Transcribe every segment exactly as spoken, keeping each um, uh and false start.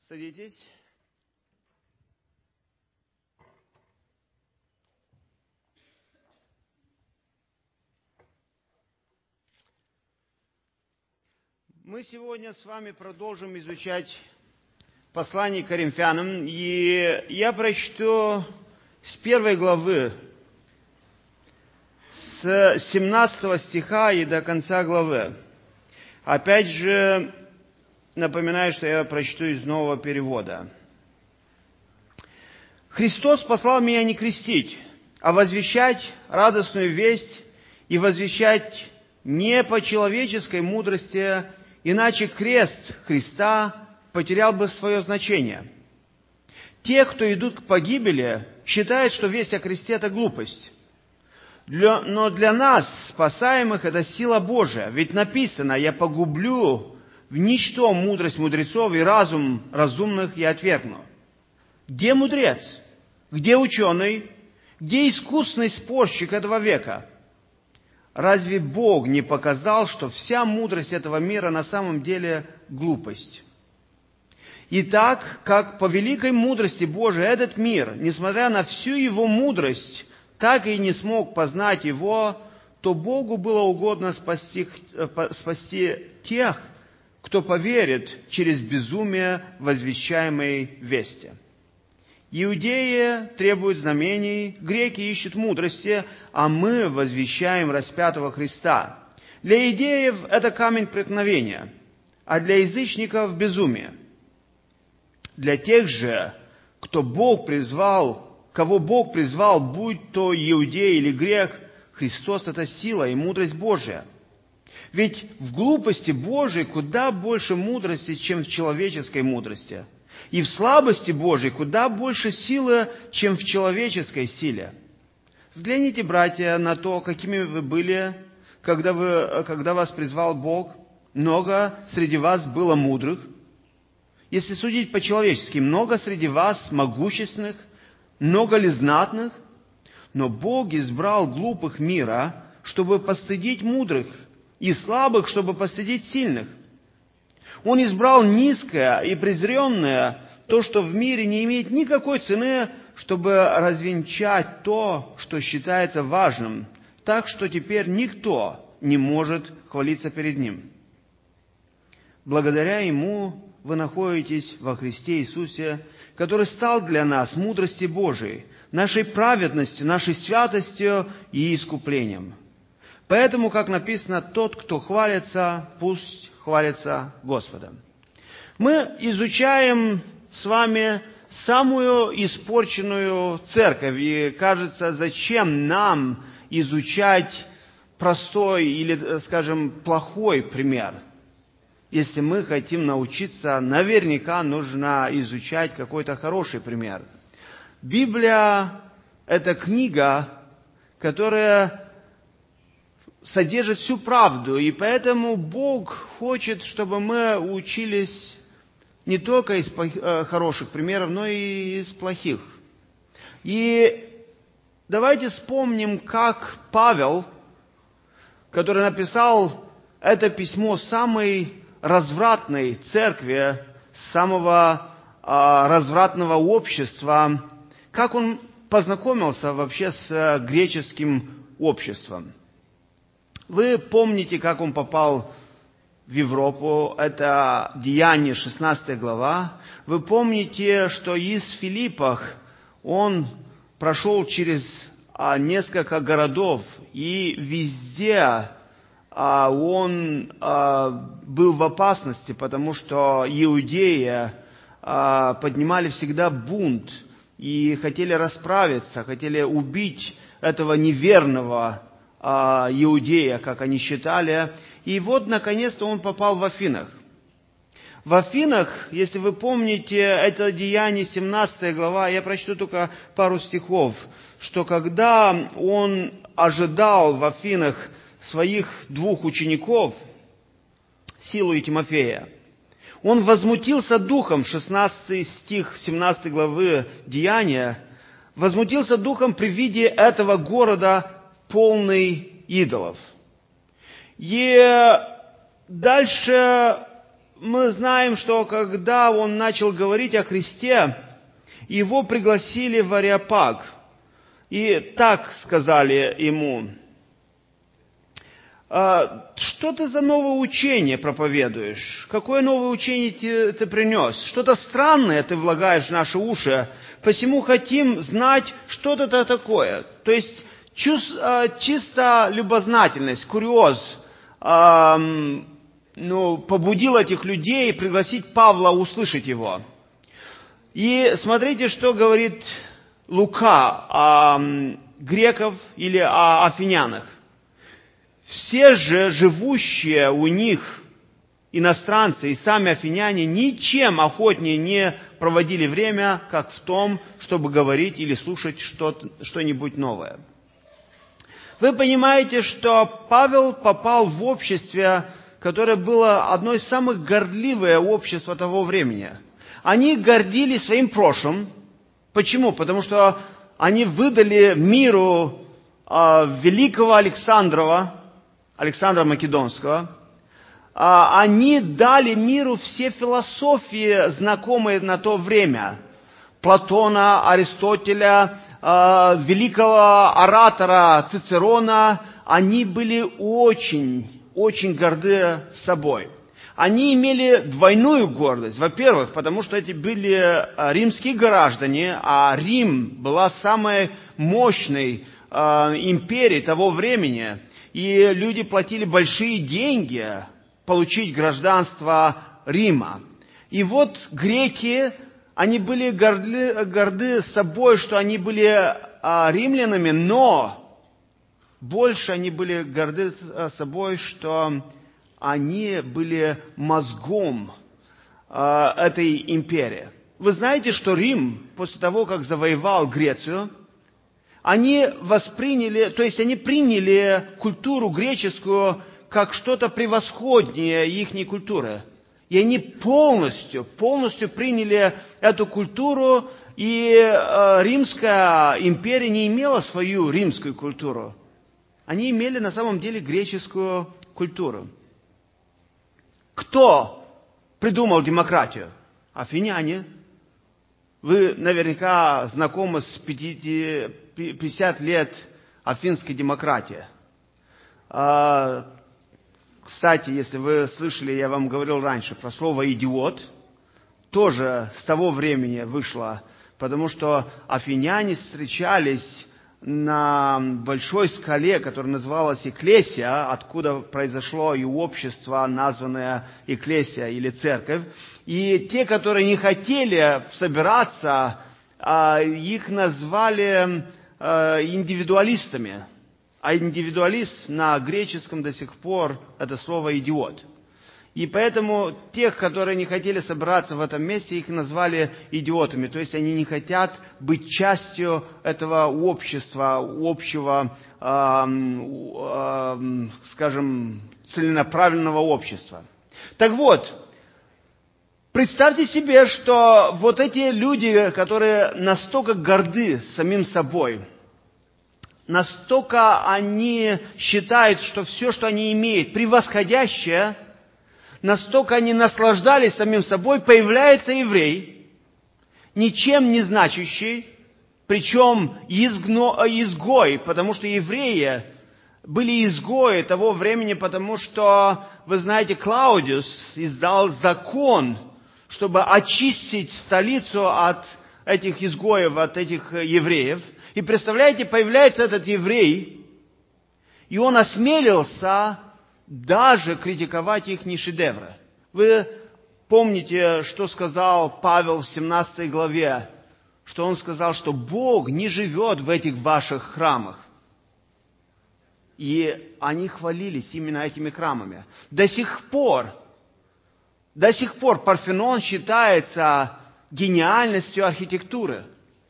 Садитесь. Мы сегодня с вами продолжим изучать послание к Коринфянам, и я прочту с первой главы, с семнадцатого стиха и до конца главы. Опять же, напоминаю, что я прочту из нового перевода. «Христос послал меня не крестить, а возвещать радостную весть и возвещать не по человеческой мудрости, иначе крест Христа потерял бы свое значение. Те, кто идут к погибели, считают, что весть о кресте – это глупость. Для, но для нас, спасаемых, это сила Божия. Ведь написано: «Я погублю в ничто мудрость мудрецов, и разум разумных я отвергну». Где мудрец? Где ученый? Где искусный спорщик этого века? Разве Бог не показал, что вся мудрость этого мира на самом деле глупость? Итак, как по великой мудрости Божией этот мир, несмотря на всю его мудрость, так и не смог познать его, то Богу было угодно спасти, спасти тех, кто поверит через безумие возвещаемой вести. Иудеи требуют знамений, греки ищут мудрости, а мы возвещаем распятого Христа. Для иудеев это камень преткновения, а для язычников безумие. Для тех же, кто Бог призвал, кого Бог призвал, будь то иудей или грек, Христос – это сила и мудрость Божия. Ведь в глупости Божией куда больше мудрости, чем в человеческой мудрости. И в слабости Божией куда больше силы, чем в человеческой силе. Взгляните, братья, на то, какими вы были, когда, вы, когда вас призвал Бог. Много среди вас было мудрых. Если судить по-человечески, много среди вас могущественных, много ли знатных? Но Бог избрал глупых мира, чтобы постыдить мудрых, и слабых, чтобы постыдить сильных. Он избрал низкое и презренное, то, что в мире не имеет никакой цены, чтобы развенчать то, что считается важным, так что теперь никто не может хвалиться перед Ним. Благодаря Ему вы находитесь во Христе Иисусе, который стал для нас мудростью Божией, нашей праведностью, нашей святостью и искуплением. Поэтому, как написано, тот, кто хвалится, пусть хвалится Господом. Мы изучаем с вами самую испорченную церковь. И кажется, зачем нам изучать простой или, скажем, плохой пример? Если мы хотим научиться, наверняка нужно изучать какой-то хороший пример. Библия – это книга, которая содержит всю правду, и поэтому Бог хочет, чтобы мы учились не только из хороших примеров, но и из плохих. И давайте вспомним, как Павел, который написал это письмо самой развратной церкви, самого а, развратного общества, как он познакомился вообще с греческим обществом. Вы помните, как он попал в Европу, это Деяния, шестнадцатая глава. Вы помните, что из Филиппах он прошел через а, несколько городов, и везде а, он а, был в опасности, потому что иудеи а, поднимали всегда бунт и хотели расправиться, хотели убить этого неверного иудея, как они считали. И вот, наконец-то, он попал в Афинах. В Афинах, если вы помните, это Деяние, семнадцатая глава, я прочту только пару стихов, что когда он ожидал в Афинах своих двух учеников, Силу и Тимофея, он возмутился духом, шестнадцатый стих семнадцатой главы Деяния, возмутился духом при виде этого города, полный идолов. И дальше мы знаем, что когда он начал говорить о Христе, его пригласили в Ареопаг. И так сказали ему: что ты за новое учение проповедуешь? Какое новое учение ты, ты принес? Что-то странное ты влагаешь в наши уши, посему хотим знать, что это такое. То есть чисто любознательность, курьез, эм, ну, побудил этих людей пригласить Павла услышать его. И смотрите, что говорит Лука о греков или о афинянах. Все же живущие у них иностранцы и сами афиняне ничем охотнее не проводили время, как в том, чтобы говорить или слушать что-то, что-нибудь новое. Вы понимаете, что Павел попал в общество, которое было одно из самых гордливых обществ того времени. Они гордились своим прошлым. Почему? Потому что они выдали миру э, великого Александрова, Александра Македонского. Э, они дали миру все философии, знакомые на то время. Платона, Аристотеля, э, великого оратора Цицерона. Они были очень, очень горды собой. Они имели двойную гордость. Во-первых, потому что эти были римские граждане, а Рим была самой мощной э, империей того времени. И люди платили большие деньги получить гражданство Рима. И вот греки, они были горды, горды собой, что они были э, римлянами, но больше они были горды собой, что они были мозгом э, этой империи. Вы знаете, что Рим, после того, как завоевал Грецию, они восприняли, то есть они приняли культуру греческую как что-то превосходнее ихней культуры. И они полностью, полностью приняли эту культуру, и э, Римская империя не имела свою римскую культуру. Они имели на самом деле греческую культуру. Кто придумал демократию? Афиняне. Вы наверняка знакомы с пятьдесят лет афинской демократии. Кстати, если вы слышали, я вам говорил раньше про слово «идиот», тоже с того времени вышло, потому что афиняне встречались на большой скале, которая называлась Экклесия, откуда произошло и общество, названное Экклесия или Церковь. И те, которые не хотели собираться, их назвали индивидуалистами. А индивидуалист на греческом до сих пор это слово «идиот». И поэтому тех, которые не хотели собраться в этом месте, их назвали идиотами. То есть они не хотят быть частью этого общества, общего, э, э, скажем, целенаправленного общества. Так вот, представьте себе, что вот эти люди, которые настолько горды самим собой, настолько они считают, что все, что они имеют, превосходящее, настолько они наслаждались самим собой, появляется еврей, ничем не значащий, причем изгно, изгой, потому что евреи были изгои того времени, потому что, вы знаете, Клаудиус издал закон, чтобы очистить столицу от этих изгоев, от этих евреев. И представляете, появляется этот еврей, и он осмелился даже критиковать их шедевры. Вы помните, что сказал Павел в семнадцатой главе, что он сказал, что Бог не живет в этих ваших храмах. И они хвалились именно этими храмами. До сих пор, до сих пор Парфенон считается гениальностью архитектуры.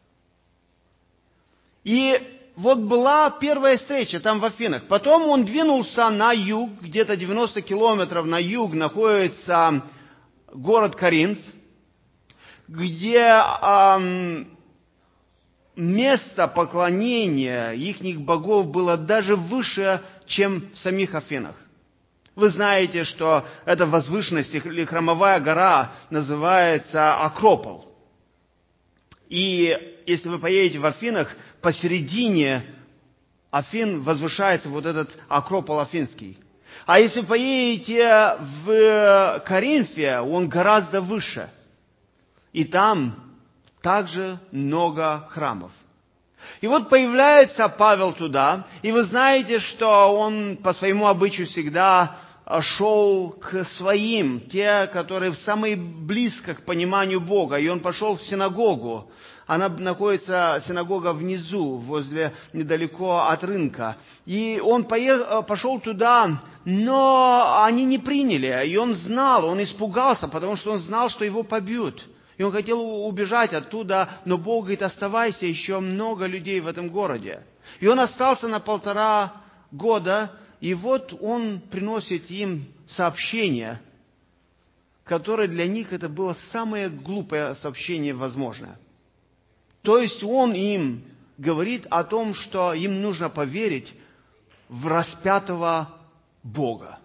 И вот была первая встреча там в Афинах. Потом он двинулся на юг, где-то девяносто километров на юг находится город Коринф, где эм, место поклонения ихних богов было даже выше, чем в самих Афинах. Вы знаете, что эта возвышенность или храмовая гора называется Акропол. И если вы поедете в Афинах, посередине Афин возвышается вот этот Акропол Афинский. А если поедете в Коринфе, он гораздо выше. И там также много храмов. И вот появляется Павел туда, и вы знаете, что он по своему обычаю всегда шел к своим, те, которые самые близко к пониманию Бога. И он пошел в синагогу. Она находится, синагога внизу, возле, недалеко от рынка. И он поехал, пошел туда, но они не приняли. И он знал, он испугался, потому что он знал, что его побьют. И он хотел убежать оттуда, но Бог говорит: оставайся, еще много людей в этом городе. И он остался на полтора года, и вот он приносит им сообщение, которое для них это было самое глупое сообщение возможное. То есть он им говорит о том, что им нужно поверить в распятого Бога.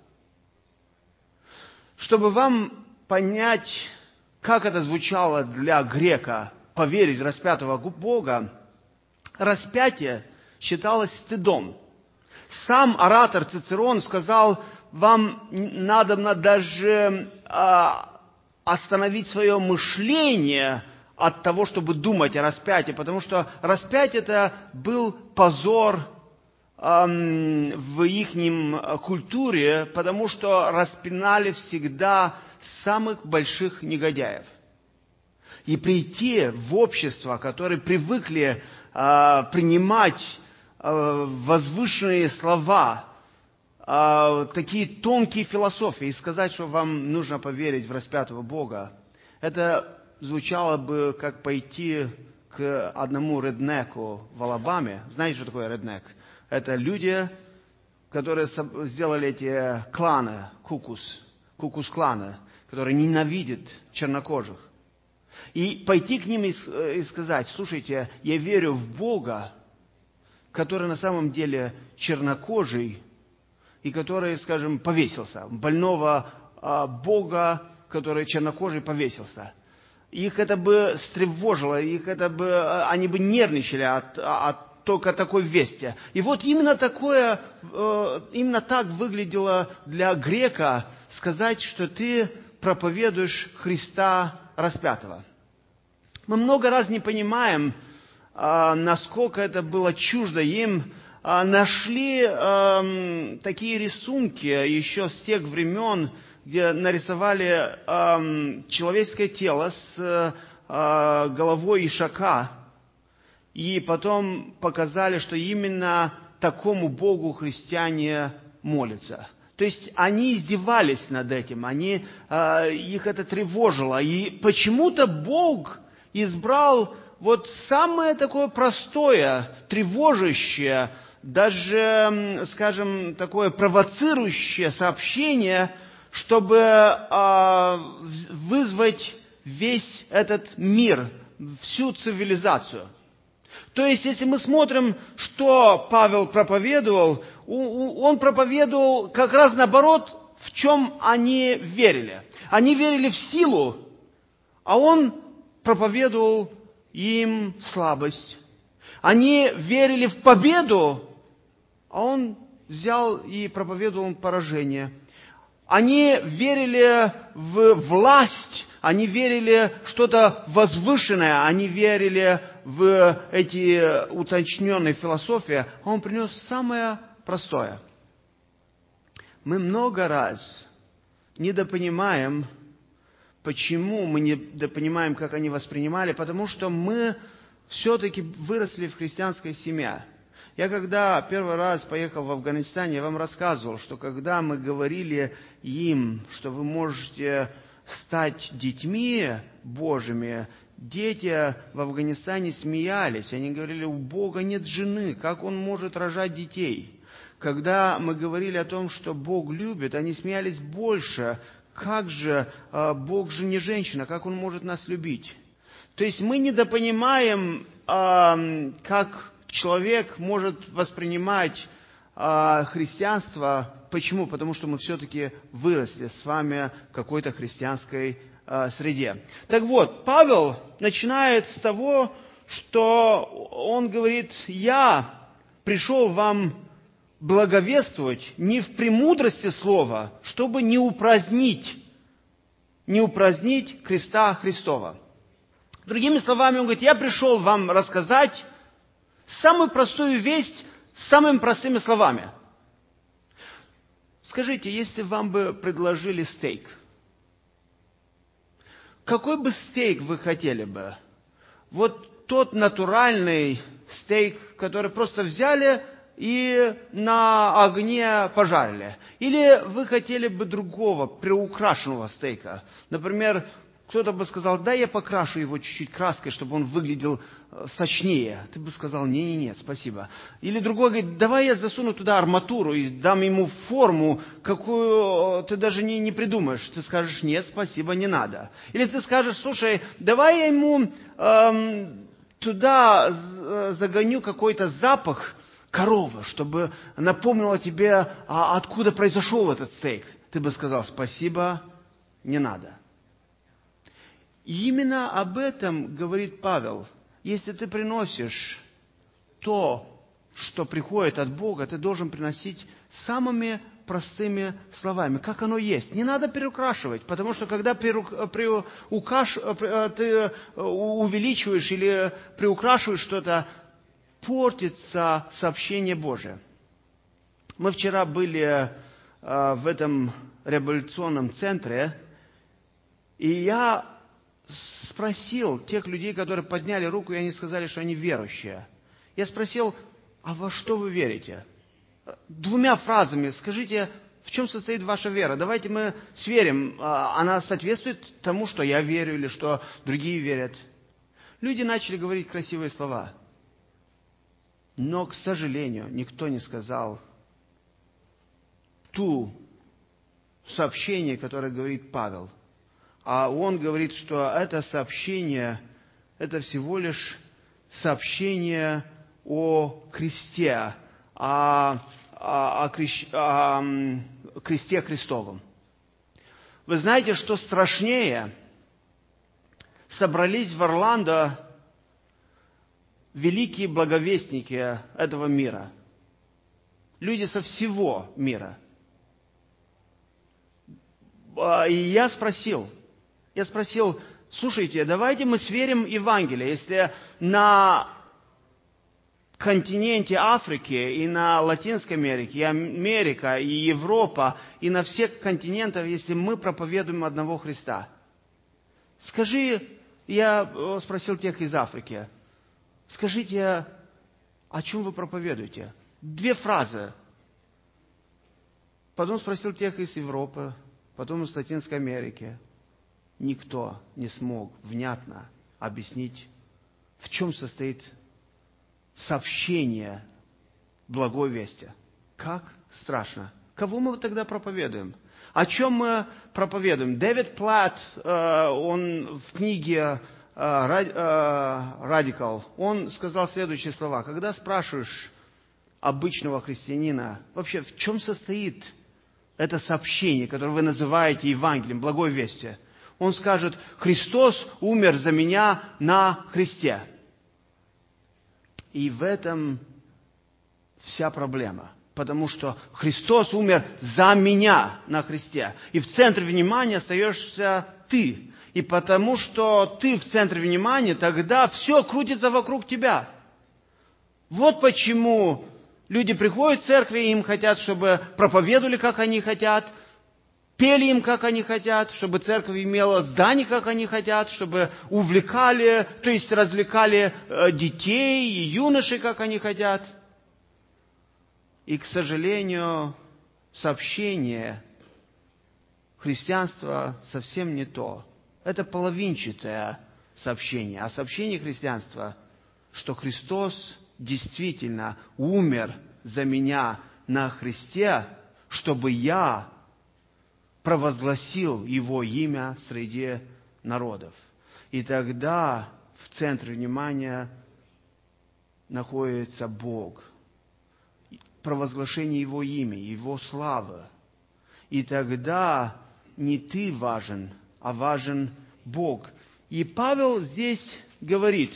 Чтобы вам понять, как это звучало для грека, поверить в распятого Бога, распятие считалось стыдом. Сам оратор Цицерон сказал: вам надо даже а, остановить свое мышление от того, чтобы думать о распятии, потому что распятие это был позор эм, в их культуре, потому что распинали всегда самых больших негодяев. И прийти в общество, которые привыкли э, принимать э, возвышенные слова, э, такие тонкие философии, и сказать, что вам нужно поверить в распятого Бога, это звучало бы, как пойти к одному реднеку в Алабаме. Знаете, что такое реднек? Это люди, которые сделали эти кланы, кукус, кукус-кланы, которые ненавидят чернокожих. И пойти к ним и сказать: слушайте, я верю в Бога, который на самом деле чернокожий, и который, скажем, повесился. Больного Бога, который чернокожий, повесился. Их это бы встревожило, их это бы, они бы нервничали от, от только такой вести. И вот именно такое, именно так выглядело для грека сказать, что ты проповедуешь Христа распятого. Мы много раз не понимаем, насколько это было чуждо им. Нашли такие рисунки еще с тех времен, где нарисовали человеческое тело с головой ишака, и потом показали, что именно такому Богу христиане молятся. То есть они издевались над этим, они, их это тревожило. И почему-то Бог избрал вот самое такое простое, тревожащее, даже, скажем, такое провоцирующее сообщение, чтобы вызвать весь этот мир, всю цивилизацию. То есть, если мы смотрим, что Павел проповедовал, он проповедовал как раз наоборот, в чем они верили. Они верили в силу, а он проповедовал им слабость. Они верили в победу, а он взял и проповедовал им поражение. Они верили в власть, они верили в что-то возвышенное, они верили в эти утонченные философии, а он принес самое простое. Мы много раз недопонимаем, почему мы недопонимаем, как они воспринимали, потому что мы все-таки выросли в христианской семье. Я когда первый раз поехал в Афганистан, я вам рассказывал, что когда мы говорили им, что вы можете стать детьми Божьими, дети в Афганистане смеялись. Они говорили: у Бога нет жены, как Он может рожать детей? Когда мы говорили о том, что Бог любит, они смеялись больше. Как же Бог же не женщина, как Он может нас любить? То есть мы недопонимаем, как человек может воспринимать а, христианства. Почему? Потому что мы все-таки выросли с вами в какой-то христианской а, среде. Так вот, Павел начинает с того, что он говорит: «Я пришел вам благовествовать не в премудрости слова, чтобы не упразднить, не упразднить креста Христова». Другими словами, он говорит: «Я пришел вам рассказать самую простую весть самыми простыми словами». Скажите, если вам бы предложили стейк, какой бы стейк вы хотели бы? Вот тот натуральный стейк, который просто взяли и на огне пожарили. Или вы хотели бы другого, приукрашенного стейка? Например, кто-то бы сказал: «Да, я покрашу его чуть-чуть краской, чтобы он выглядел сочнее». Ты бы сказал: «Не-не-не, спасибо». Или другой говорит: «Давай я засуну туда арматуру и дам ему форму, какую ты даже не, не придумаешь». Ты скажешь: «Нет, спасибо, не надо». Или ты скажешь: «Слушай, давай я ему эм, туда загоню какой-то запах коровы, чтобы напомнило тебе, а откуда произошел этот стейк». Ты бы сказал: «Спасибо, не надо». И именно об этом говорит Павел. Если ты приносишь то, что приходит от Бога, ты должен приносить самыми простыми словами, как оно есть. Не надо переукрашивать, потому что когда ты увеличиваешь или приукрашиваешь что-то, портится сообщение Божие. Мы вчера были в этом революционном центре, и я спросил тех людей, которые подняли руку, и они сказали, что они верующие. Я спросил: «А во что вы верите?» Двумя фразами скажите, в чем состоит ваша вера. Давайте мы сверим, она соответствует тому, что я верю, или что другие верят. Люди начали говорить красивые слова. Но, к сожалению, никто не сказал ту сообщение, которое говорит Павел. А он говорит, что это сообщение, это всего лишь сообщение о кресте, о, о, о, крещ, о кресте Христовом. Вы знаете, что страшнее? Собрались в Орландо великие благовестники этого мира. Люди со всего мира. И я спросил, Я спросил: слушайте, давайте мы сверим Евангелие. Если на континенте Африки и на Латинской Америке, и Америка, и Европа, и на всех континентах, если мы проповедуем одного Христа. Скажи, я спросил тех из Африки, скажите, о чем вы проповедуете? Две фразы. Потом спросил тех из Европы, потом из Латинской Америки. Никто не смог внятно объяснить, в чем состоит сообщение благой вести. Как страшно. Кого мы тогда проповедуем? О чем мы проповедуем? Дэвид Платт, он в книге «Радикал», он сказал следующие слова. Когда спрашиваешь обычного христианина, вообще в чем состоит это сообщение, которое вы называете Евангелием, благой вести, он скажет: «Христос умер за меня на кресте». И в этом вся проблема. Потому что Христос умер за меня на кресте. И в центре внимания остаешься ты. И потому что ты в центре внимания, тогда все крутится вокруг тебя. Вот почему люди приходят в церкви, и им хотят, чтобы проповедовали, как они хотят, пели им, как они хотят, чтобы церковь имела здание, как они хотят, чтобы увлекали, то есть развлекали детей и юношей, как они хотят. И, к сожалению, сообщение христианства совсем не то. Это половинчатое сообщение. А сообщение христианства, что Христос действительно умер за меня на кресте, чтобы я провозгласил Его имя среди народов. И тогда в центре внимания находится Бог. провозглашение Его имя, Его славы. И тогда не ты важен, а важен Бог. И Павел здесь говорит: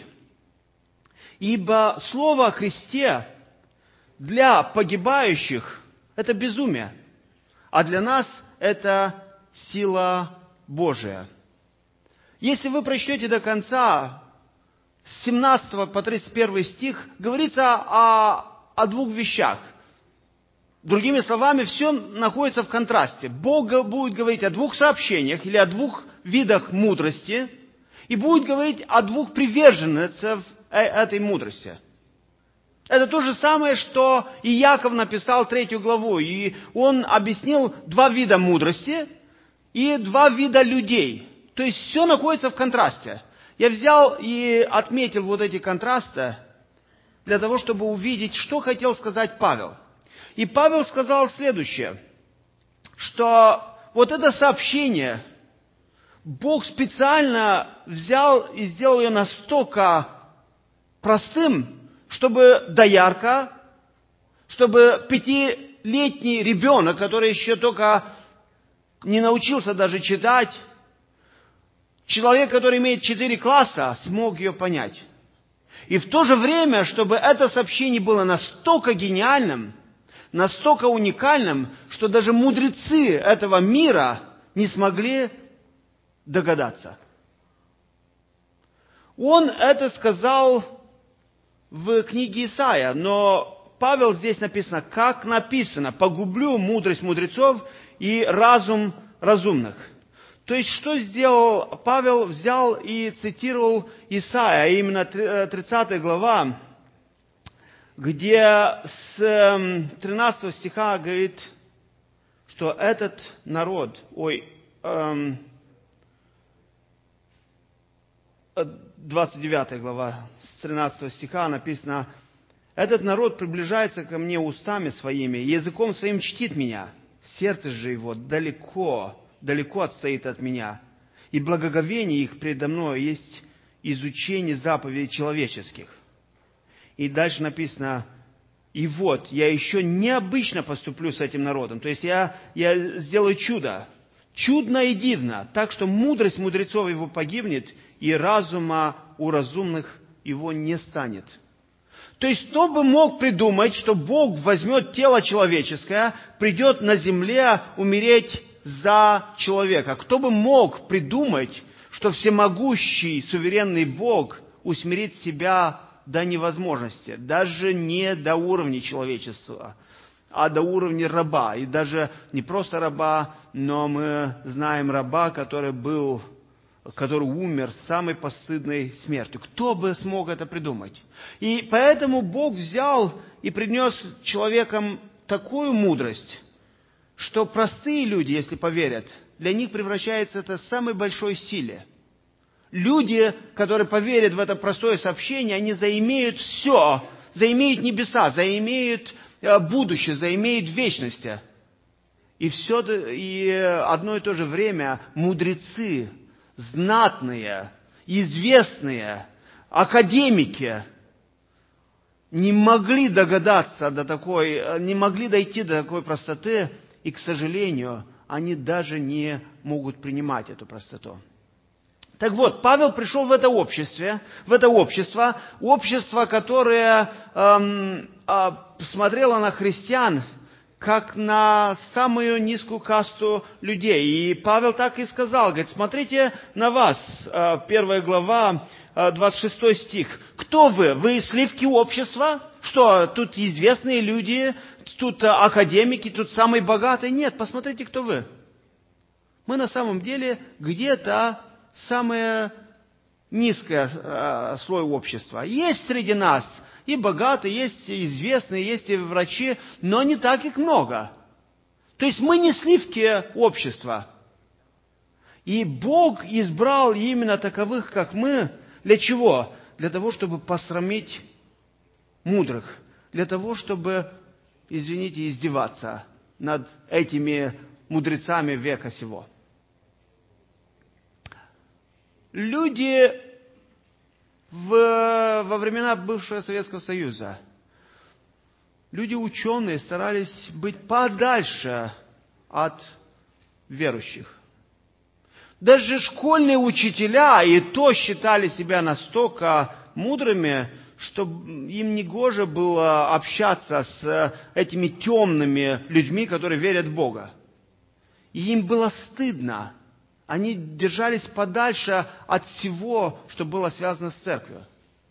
ибо слово о Христе для погибающих – это безумие, а для нас это сила Божия. Если вы прочтете до конца, с семнадцатого по тридцать первый стих, говорится о, о двух вещах. Другими словами, все находится в контрасте. Бог будет говорить о двух сообщениях или о двух видах мудрости, и будет говорить о двух приверженцах этой мудрости. Это то же самое, что и Яков написал третью главу, и он объяснил два вида мудрости и два вида людей. То есть все находится в контрасте. Я взял и отметил вот эти контрасты для того, чтобы увидеть, что хотел сказать Павел. И Павел сказал следующее, что вот это сообщение Бог специально взял и сделал ее настолько простым, чтобы доярка, чтобы пятилетний ребенок, который еще только не научился даже читать, человек, который имеет четыре класса, смог ее понять. И в то же время, чтобы это сообщение было настолько гениальным, настолько уникальным, что даже мудрецы этого мира не смогли догадаться. Он это сказал в книге Исаия, но Павел здесь написано, как написано: «Погублю мудрость мудрецов и разум разумных». То есть, что сделал Павел? Взял и цитировал Исаия, а именно тридцатая глава, где с тринадцатого стиха говорит, что этот народ, ой, эм, двадцать девятая глава, с тринадцатого стиха написано: «Этот народ приближается ко мне устами своими, языком своим чтит меня, сердце же его далеко, далеко отстоит от меня, и благоговение их предо мной есть изучение заповедей человеческих». И дальше написано: «И вот, я еще необычно поступлю с этим народом». То есть я, я сделаю чудо, чудно и дивно, так что мудрость мудрецов его погибнет, и разума у разумных его не станет. То есть кто бы мог придумать, что Бог возьмет тело человеческое, придет на земле умереть за человека? Кто бы мог придумать, что всемогущий, суверенный Бог усмирит себя до невозможности, даже не до уровня человечества, а до уровня раба. И даже не просто раба, но мы знаем раба, который был, который умер самой постыдной смертью. Кто бы смог это придумать? И поэтому Бог взял и принес человекам такую мудрость, что простые люди, если поверят, для них превращается это в самой большой силе. Люди, которые поверят в это простое сообщение, они заимеют все, заимеют небеса, заимеют будущее, заимеют вечность. И все, и одно и то же время мудрецы, знатные, известные, академики не могли догадаться до такой, не могли дойти до такой простоты, и, к сожалению, они даже не могут принимать эту простоту. Так вот, Павел пришел в это общество, в это общество, общество, которое эм, э, смотрело на христиан как на самую низкую касту людей. И Павел так и сказал, говорит: смотрите на вас, э, первая глава, э, двадцать шестой стих. Кто вы? Вы сливки общества? Что, тут известные люди, тут академики, тут самые богатые? Нет, посмотрите, кто вы. Мы на самом деле где-то самое низкое э, слой общества. Есть среди нас и богатые, есть и известные, есть и врачи, но не так их много. То есть мы не сливки общества. И Бог избрал именно таковых, как мы, для чего? Для того, чтобы посрамить мудрых, для того, чтобы, извините, издеваться над этими мудрецами века сего. Люди в, во времена бывшего Советского Союза люди ученые старались быть подальше от верующих. Даже школьные учителя и то считали себя настолько мудрыми, что им негоже было общаться с этими темными людьми, которые верят в Бога. И им было стыдно. Они держались подальше от всего, что было связано с церковью.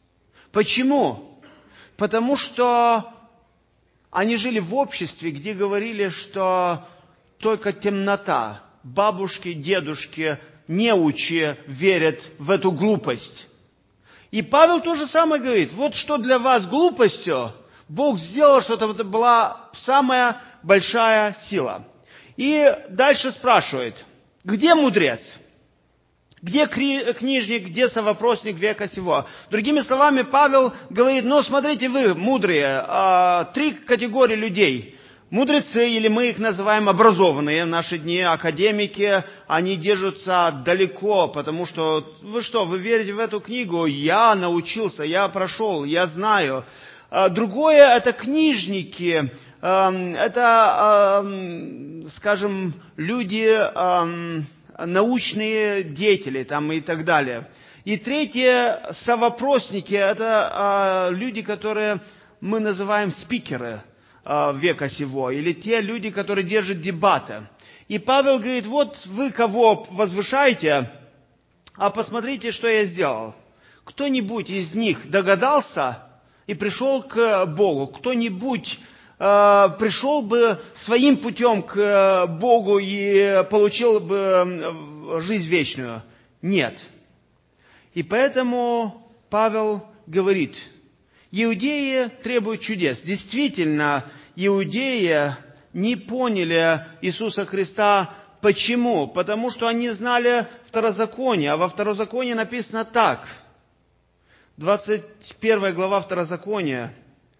Почему? Потому что они жили в обществе, где говорили, что только темнота, бабушки, дедушки, неучи верят в эту глупость. И Павел то же самое говорит. Вот что для вас глупостью, Бог сделал, что это была самая большая сила. И дальше спрашивает, где мудрец? Где книжник, где совопросник века сего? Другими словами, Павел говорит, ну смотрите вы, мудрые, три категории людей. Мудрецы, или мы их называем образованные в наши дни, академики, они держатся далеко, потому что, вы что, вы верите в эту книгу? Я научился, я прошел, я знаю. Другое – это книжники, это, скажем, люди, научные деятели там, и так далее. И третье – совопросники, это люди, которые мы называем спикеры века сего, или те люди, которые держат дебаты. И Павел говорит, вот вы кого возвышаете, а посмотрите, что я сделал. Кто-нибудь из них догадался и пришел к Богу? Кто-нибудь э, пришел бы своим путем к Богу и получил бы жизнь вечную? Нет. И поэтому Павел говорит, иудеи требуют чудес. Действительно, иудеи не поняли Иисуса Христа. Почему? Потому что они знали Второзаконие. А во Второзаконии написано так. двадцать первая глава Второзакония,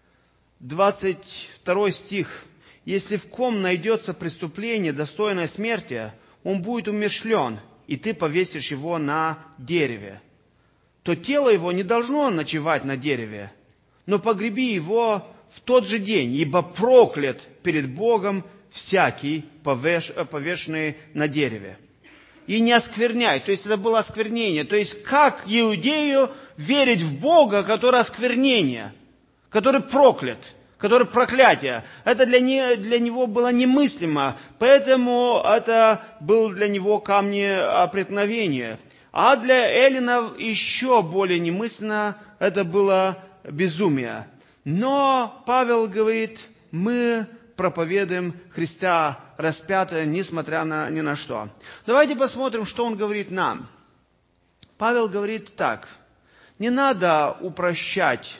двадцать второй стих. «Если в ком найдется преступление, достойное смерти, он будет умерщвлен, и ты повесишь его на дереве. То тело его не должно ночевать на дереве, но погреби его в тот же день, ибо проклят перед Богом всякий, повеш, повешенный на дереве. И не оскверняй». То есть это было осквернение. То есть как иудею верить в Бога, который осквернение, который проклят, который проклятие? Это для, не, для него было немыслимо. Поэтому это был для него камни преткновения. А для эллинов еще более немысленно это было безумие. Но Павел говорит, мы проповедуем Христа распятого, несмотря на, ни на что. Давайте посмотрим, что он говорит нам. Павел говорит так, не надо упрощать,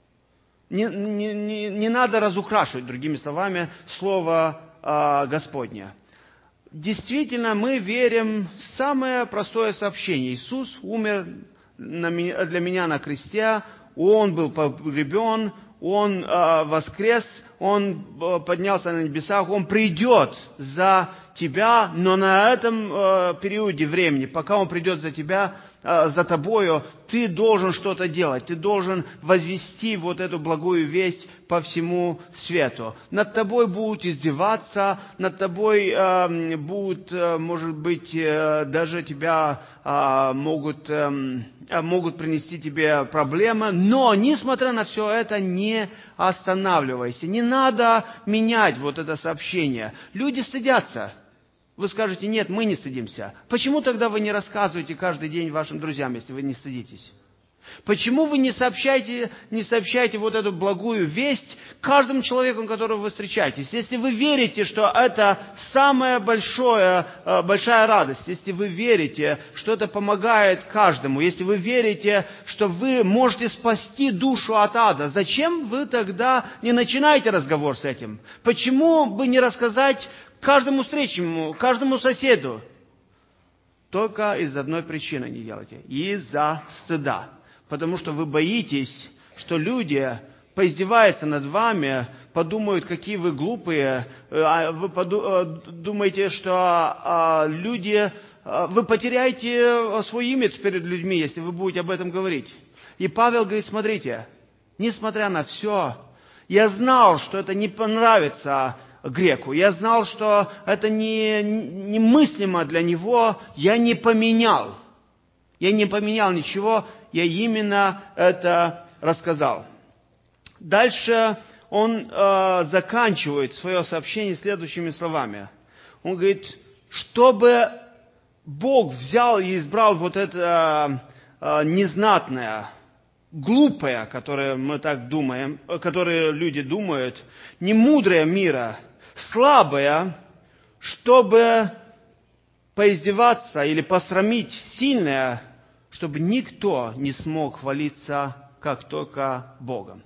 не, не, не, не надо разукрашивать, другими словами, слово э, Господне. Действительно, мы верим в самое простое сообщение. Иисус умер на меня, для меня на кресте, Он был погребен, Он э, воскрес, Он э, поднялся на небесах, Он придет за тебя, но на этом э, периоде времени, пока Он придет за тебя, э, за тобою, ты должен что-то делать, ты должен возвести вот эту благую весть по всему свету. Над тобой будут издеваться, над тобой э, будут, э, может быть, э, даже тебя э, могут, э, могут принести тебе проблемы, но, несмотря на все это, не останавливайся. Не надо менять вот это сообщение. Люди стыдятся. Вы скажете, нет, мы не стыдимся. Почему тогда вы не рассказываете каждый день вашим друзьям, если вы не стыдитесь? Почему вы не сообщаете, не сообщаете вот эту благую весть каждому человеку, которого вы встречаетесь? Если вы верите, что это самая большая, большая радость, если вы верите, что это помогает каждому, если вы верите, что вы можете спасти душу от ада, зачем вы тогда не начинаете разговор с этим? Почему бы не рассказать каждому встречному, каждому соседу? Только из одной причины не делайте. Из-за стыда. Потому что вы боитесь, что люди поиздеваются над вами, подумают, какие вы глупые. Вы думаете, что люди... Вы потеряете свой имидж перед людьми, если вы будете об этом говорить. И Павел говорит, смотрите, несмотря на все, Я знал, что это не понравится греку. Я знал, что это не, немыслимо для него. Я не поменял. Я не поменял ничего. Я именно это рассказал. Дальше он э, заканчивает свое сообщение следующими словами. Он говорит, чтобы Бог взял и избрал вот это э, незнатное, глупое, которое мы так думаем, которое люди думают, немудрое мира, слабое, чтобы поиздеваться или посрамить сильное, чтобы никто не смог хвалиться, как только Богом.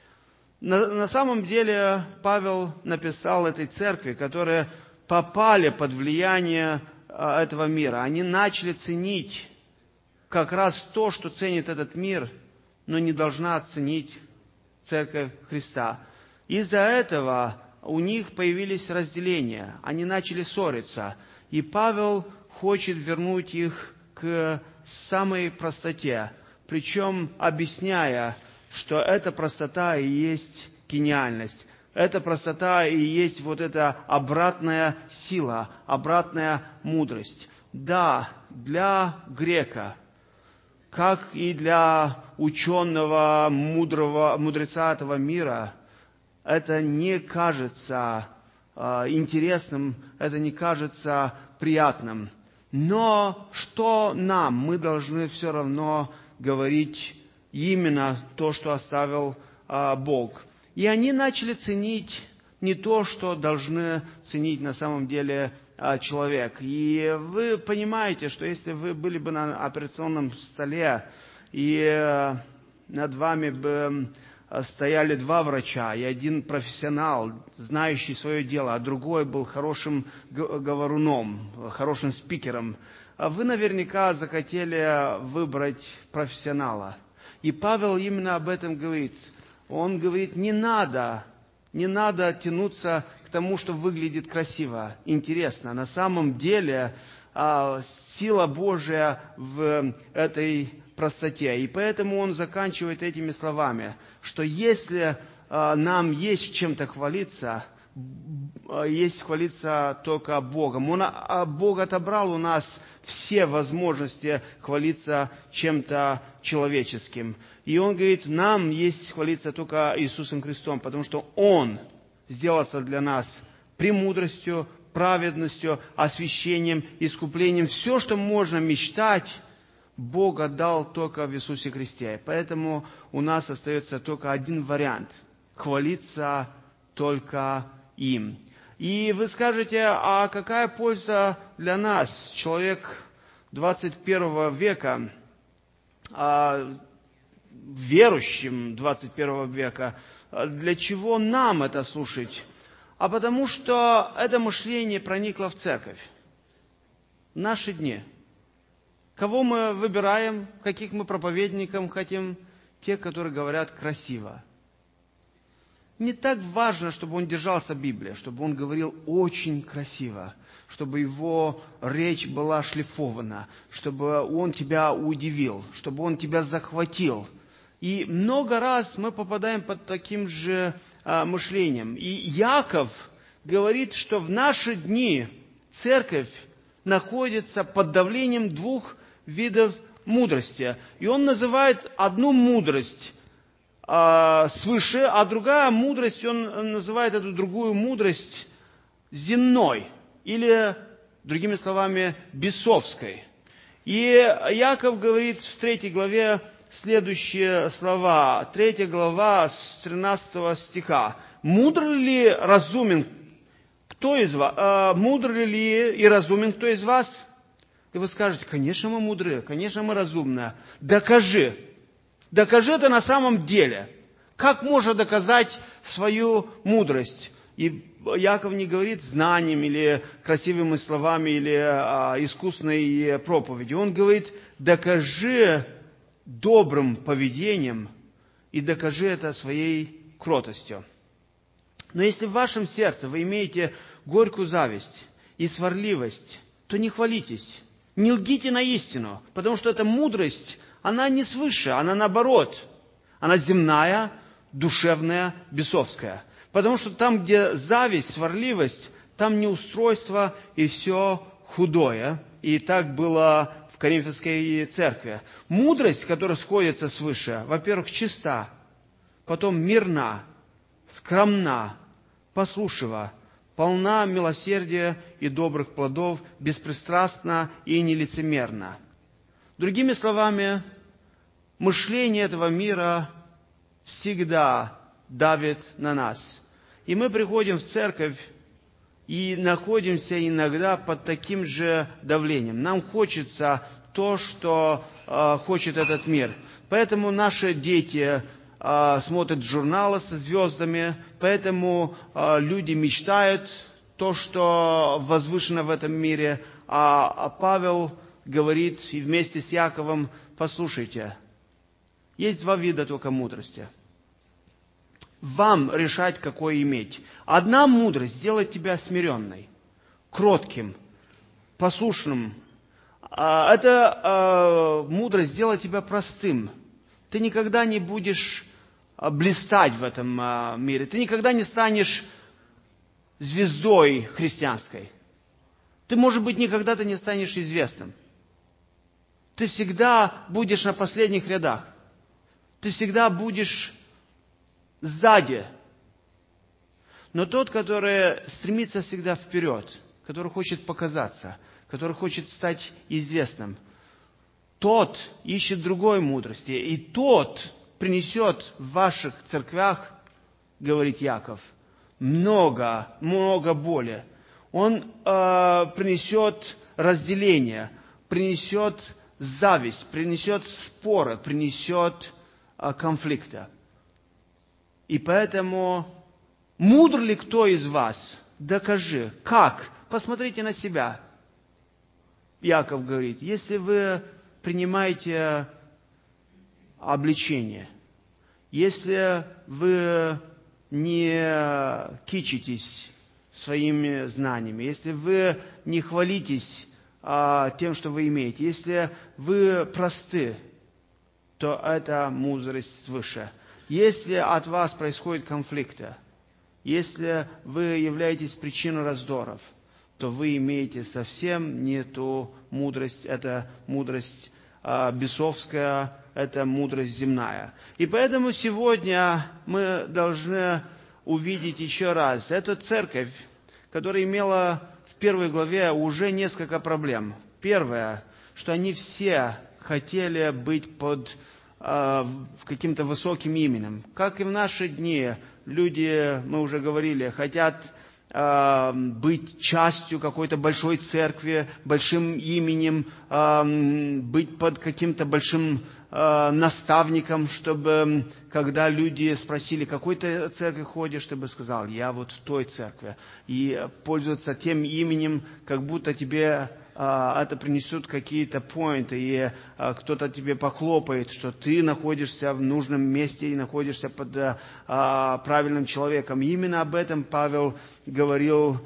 На, на самом деле Павел написал этой церкви, которые попали под влияние а, этого мира. Они начали ценить как раз то, что ценит этот мир, но не должна ценить церковь Христа. Из-за этого у них появились разделения. Они начали ссориться. И Павел хочет вернуть их к самой простоте, причем объясняя, что эта простота и есть гениальность. Эта простота и есть вот эта обратная сила, обратная мудрость. Да, для грека, как и для ученого, мудрого, мудреца этого мира, это не кажется э, интересным, это не кажется приятным. Но что нам? Мы должны все равно говорить именно то, что оставил а, Бог. И они начали ценить не то, что должны ценить на самом деле а, человек. И вы понимаете, что если вы были бы на операционном столе, и а, над вами бы стояли два врача, и один профессионал, знающий свое дело, а другой был хорошим говоруном, хорошим спикером, вы наверняка захотели выбрать профессионала. И Павел именно об этом говорит. Он говорит, не надо, не надо тянуться к тому, что выглядит красиво, интересно. На самом деле сила Божия в этой простоте. И поэтому он заканчивает этими словами, что если нам есть чем-то хвалиться, есть хвалиться только Богом. Он, Бог отобрал у нас все возможности хвалиться чем-то человеческим. И Он говорит, нам есть хвалиться только Иисусом Христом, потому что Он сделался для нас премудростью, праведностью, освящением, искуплением. Все, что можно мечтать, Бог отдал только в Иисусе Христе. Поэтому у нас остается только один вариант – хвалиться только им. И вы скажете, а какая польза для нас, человек двадцать первого века, верующим двадцать первого века, для чего нам это слушать? А потому что это мышление проникло в церковь. В наши дни. Кого мы выбираем, каких мы проповедникам хотим? Те, которые говорят красиво. Не так важно, чтобы он держался Библии, чтобы он говорил очень красиво, чтобы его речь была шлифована, чтобы он тебя удивил, чтобы он тебя захватил. И много раз мы попадаем под таким же а, мышлением. И Яков говорит, что в наши дни церковь находится под давлением двух видов мудрости. И он называет одну мудрость свыше, а другая мудрость, он называет эту другую мудрость земной, или, другими словами, бесовской. И Яков говорит в третьей главе следующие слова. Третья глава с тринадцатого стиха. «Мудр ли разумен кто из вас? Мудр ли и разумен кто из вас?» И вы скажете, конечно, мы мудрые, конечно, мы разумные. Докажи. Докажи это на самом деле. Как можно доказать свою мудрость? И Яков не говорит знанием или красивыми словами или а, искусной проповедью. Он говорит, докажи добрым поведением и докажи это своей кротостью. Но если в вашем сердце вы имеете горькую зависть и сварливость, то не хвалитесь, не лгите на истину, потому что эта мудрость, она не свыше, она наоборот. Она земная, душевная, бесовская. Потому что там, где зависть, сварливость, там неустройство и все худое. И так было в Коринфянской церкви. Мудрость, которая сходится свыше, во-первых, чиста, потом мирна, скромна, послушлива, полна милосердия и добрых плодов, беспристрастна и нелицемерна. Другими словами, мышление этого мира всегда давит на нас. И мы приходим в церковь и находимся иногда под таким же давлением. Нам хочется то, что э, хочет этот мир. Поэтому наши дети э, смотрят журналы со звездами, поэтому э, люди мечтают то, что возвышено в этом мире. А, а Павел говорит и вместе с Яковом: послушайте, есть два вида только мудрости. Вам решать, какой иметь. Одна мудрость сделает тебя смиренной, кротким, послушным. Эта мудрость сделает тебя простым. Ты никогда не будешь блистать в этом мире. Ты никогда не станешь звездой христианской. Ты, может быть, никогда ты не станешь известным. Ты всегда будешь на последних рядах. Ты всегда будешь сзади. Но тот, который стремится всегда вперед, который хочет показаться, который хочет стать известным, тот ищет другой мудрости. И тот принесет в ваших церквях, говорит Яков, много, много боли. Он э, принесет разделение, принесет зависть, принесет споры, принесет э, конфликта. И поэтому, мудр ли кто из вас? Докажи. Как? Посмотрите на себя. Яков говорит, если вы принимаете обличение, если вы не кичитесь своими знаниями, если вы не хвалитесь а, тем, что вы имеете, если вы просты, то это мудрость свыше. Если от вас происходят конфликты, если вы являетесь причиной раздоров, то вы имеете совсем не ту мудрость, это мудрость а, бесовская, это мудрость земная. И поэтому сегодня мы должны увидеть еще раз эту церковь, которая имела в первой главе уже несколько проблем. Первое, что они все хотели быть под каким-то высоким именем. Как и в наши дни, люди, мы уже говорили, хотят э, быть частью какой-то большой церкви, большим именем, э, быть под каким-то большим э, наставником, чтобы, когда люди спросили, какой ты церкви ходишь, чтобы сказал, я вот в той церкви. И пользоваться тем именем, как будто тебе это принесет какие-то поинты, и кто-то тебе похлопает, что ты находишься в нужном месте и находишься под правильным человеком. И именно об этом Павел говорил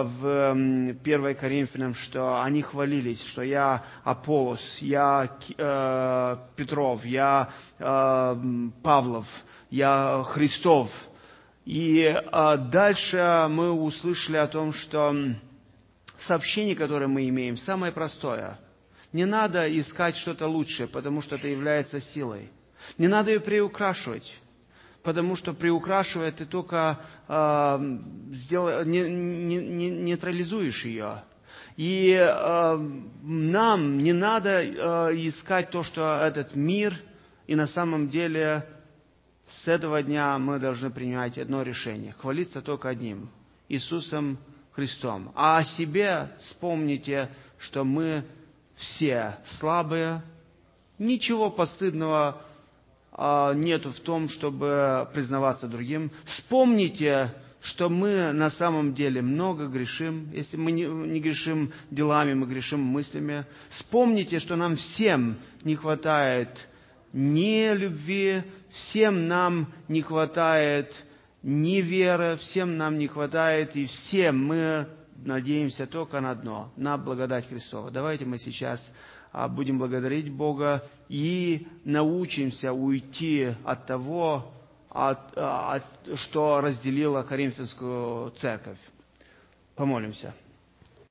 в первой Коринфянам, что они хвалились, что я Аполлос, я Петров, я Павлов, я Христов. И дальше мы услышали о том, что сообщение, которое мы имеем, самое простое. Не надо искать что-то лучшее, потому что это является силой. Не надо ее приукрашивать, потому что приукрашивая, ты только э, сделай, не, не, не, нейтрализуешь ее. И э, нам не надо э, искать то, что этот мир, и на самом деле с этого дня мы должны принимать одно решение. Хвалиться только одним – Иисусом Христом. А о себе вспомните, что мы все слабые. Ничего постыдного а, нету в том, чтобы признаваться другим. Вспомните, что мы на самом деле много грешим. Если мы не, не грешим делами, мы грешим мыслями. Вспомните, что нам всем не хватает ни любви, всем нам не хватает ни веры, всем нам не хватает, и всем мы надеемся только на одно, на благодать Христова. Давайте мы сейчас будем благодарить Бога и научимся уйти от того, от, от, что разделило Коринфянскую церковь. Помолимся.